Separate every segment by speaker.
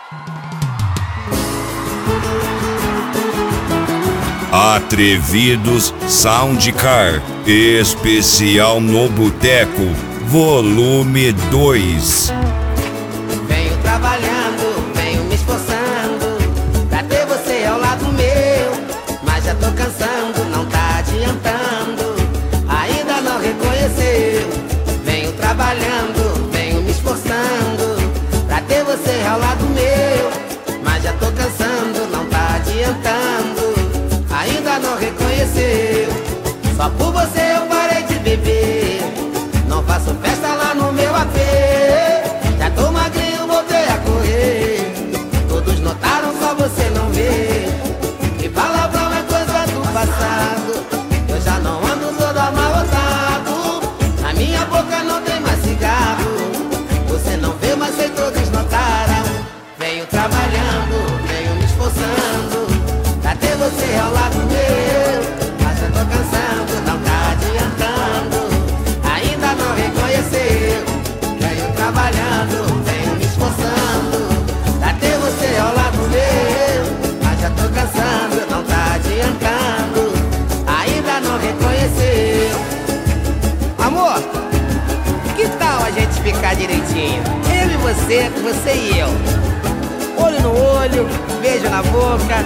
Speaker 1: Atrevidos Soundcar, especial no Boteco, volume 2.
Speaker 2: Venho trabalhando, venho me esforçando pra ter você ao lado meu, mas já tô cansando, não tá adiantando, ainda não reconheceu. Venho trabalhando, venho me esforçando pra ter você ao lado meu, mas já tô cansando, não tá adiantando, ainda não reconheceu. Só por você eu parei de beber, não faço festa lá no meu AP. Já tô magrinho, voltei a correr, todos notaram, só você não vê. E palavrão é coisa do passado, eu já não ando todo amarrotado, na minha boca não tem mais cigarro, você não vê, mas sei todos notaram. Venho trabalhando, venho me esforçando pra ter você ao lado meu, mas eu tô cansando, não tá adiantando, ainda não reconheceu. Venho trabalhando, venho me esforçando pra ter você ao lado meu, mas já tô cansando, não tá adiantando, ainda não reconheceu. Amor, que tal a gente ficar direitinho? Eu e você e eu, olho no olho, beijo na boca.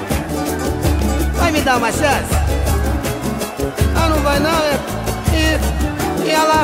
Speaker 2: Vai me dar uma chance? Ah, não vai não, né? E ela...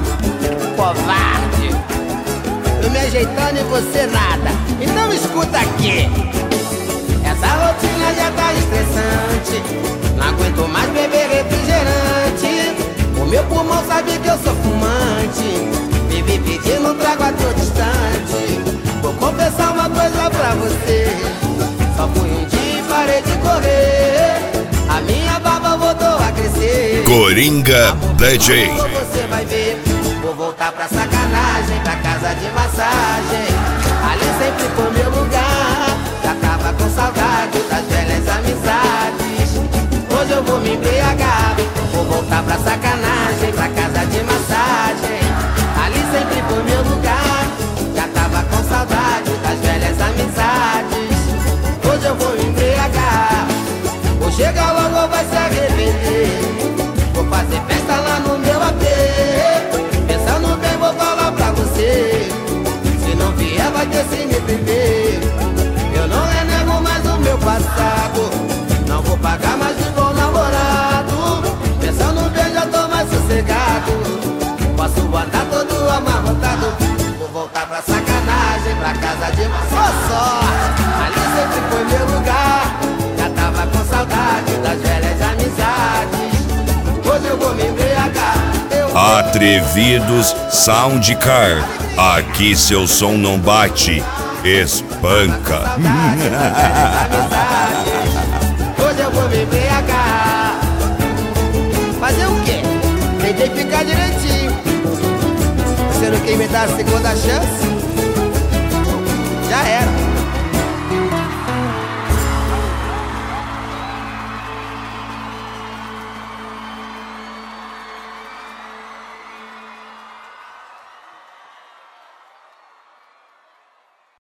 Speaker 2: Covarde! Eu me ajeitando e você nada. Então escuta aqui. Essa rotina já tá estressante, não aguento mais beber refrigerante. O meu pulmão sabe que eu sou fumante, vive pedindo um trago a todo distante. Vou confessar uma coisa pra você, só fui um dia e parei de correr, a minha barba voltou a crescer.
Speaker 1: Coringa DJ.
Speaker 2: Você vai ver, vou voltar pra sacanagem, pra casa de massagem. Ali sempre foi meu lugar, já tava com saudade das velhas amizades. Hoje eu vou me embriagar, vou voltar pra sacanagem, pra casa de massagem. Ali sempre foi meu lugar, já tava com saudade das velhas amizades. Hoje eu vou me embriagar, vou chegar logo, vai se arrepender. Vou fazer festa lá no meu AP, pensando bem vou falar pra você, se não vier vai ter se me beber. Eu não renego mais o meu passado, não vou pagar mais de bom namorado, pensando bem já tô mais sossegado, posso andar todo amarrotado. Vou voltar pra sacanagem, pra casa de só, ali sempre foi meu lugar, já tava com saudade das velhas amizades. Hoje eu vou me embriagar.
Speaker 1: Atrevidos Soundcar, aqui seu som não bate, espanca.
Speaker 2: Hoje eu vou me embriagar. Fazer o quê? Tentei ficar direitinho. Você não quer me dar a segunda chance? Já era.